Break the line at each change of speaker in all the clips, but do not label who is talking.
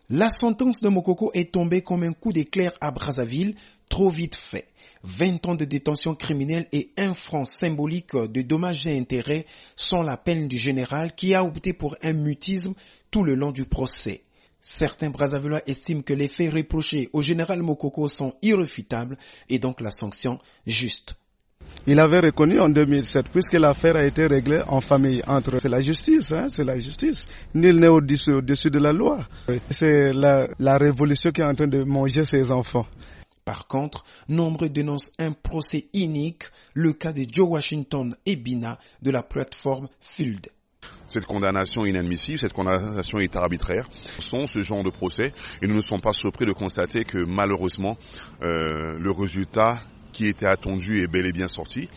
La sentence de Mokoko est tombée comme un coup d'éclair à Brazzaville, trop vite fait. 20 ans de détention criminelle et 1 franc symbolique de dommages et intérêts sont la peine du général qui a opté pour un mutisme tout le long du procès. Certains Brazzavillois estiment que les faits reprochés au général Mokoko sont irréfutables et donc la sanction juste.
Il avait reconnu en 2007, puisque l'affaire a été réglée en famille entre... C'est la justice, c'est la justice. Nul n'est au-dessus de la loi. C'est la révolution qui est en train de manger ses enfants.
Par contre, nombreux dénoncent un procès inique, le cas de Joe Washington et Bina de la plateforme Field.
Cette condamnation est inadmissible, cette condamnation est arbitraire. Ce genre de procès et nous ne sommes pas surpris de constater que malheureusement le résultat qui était attendu est bel et bien sorti.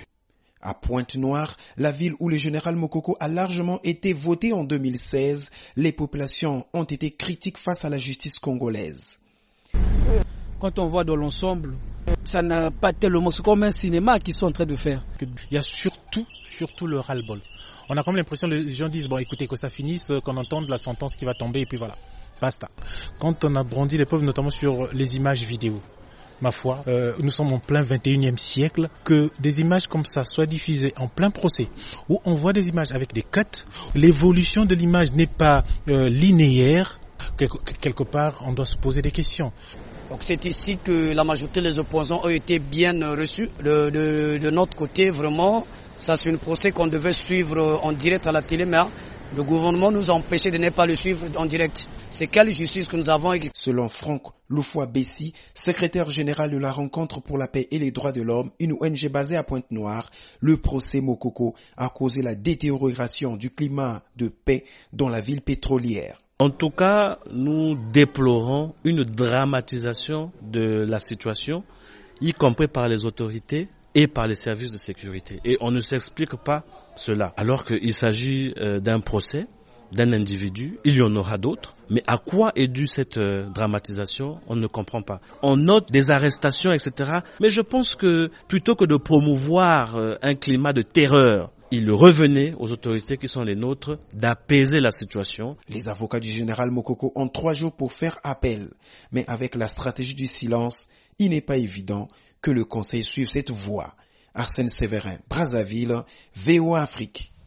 À Pointe-Noire, la ville où le général Mokoko a largement été voté en 2016, les populations ont été critiques face à la justice congolaise.
Quand on voit dans l'ensemble, ça n'a pas tellement... C'est comme un cinéma qu'ils sont en train de faire.
Il y a surtout le ras-le-bol. On a comme l'impression que les gens disent, bon écoutez, que ça finisse, qu'on entende la sentence qui va tomber et puis voilà, basta. Quand on a brandi les preuves, notamment sur les images vidéo, ma foi, nous sommes en plein 21e siècle, que des images comme ça soient diffusées en plein procès, où on voit des images avec des cuts, l'évolution de l'image n'est pas linéaire, quelque part on doit se poser des questions.
Donc c'est ici que la majorité des opposants ont été bien reçus. De notre côté, vraiment, ça c'est un procès qu'on devait suivre en direct à la télé, mais le gouvernement nous a empêché de ne pas le suivre en direct. C'est quelle justice que nous avons?
Selon Franck Loufoua-Bessi, secrétaire général de la Rencontre pour la paix et les droits de l'homme, une ONG basée à Pointe-Noire, le procès Mokoko a causé la détérioration du climat de paix dans la ville pétrolière.
En tout cas, nous déplorons une dramatisation de la situation, y compris par les autorités et par les services de sécurité. Et on ne s'explique pas cela. Alors qu'il s'agit d'un procès, d'un individu, il y en aura d'autres. Mais à quoi est due cette dramatisation? On ne comprend pas. On note des arrestations, etc. Mais je pense que plutôt que de promouvoir un climat de terreur, il revenait aux autorités qui sont les nôtres d'apaiser la situation.
Les avocats du général Mokoko ont 3 jours pour faire appel. Mais avec la stratégie du silence, il n'est pas évident que le Conseil suive cette voie. Arsène Séverin, Brazzaville, VOA Afrique.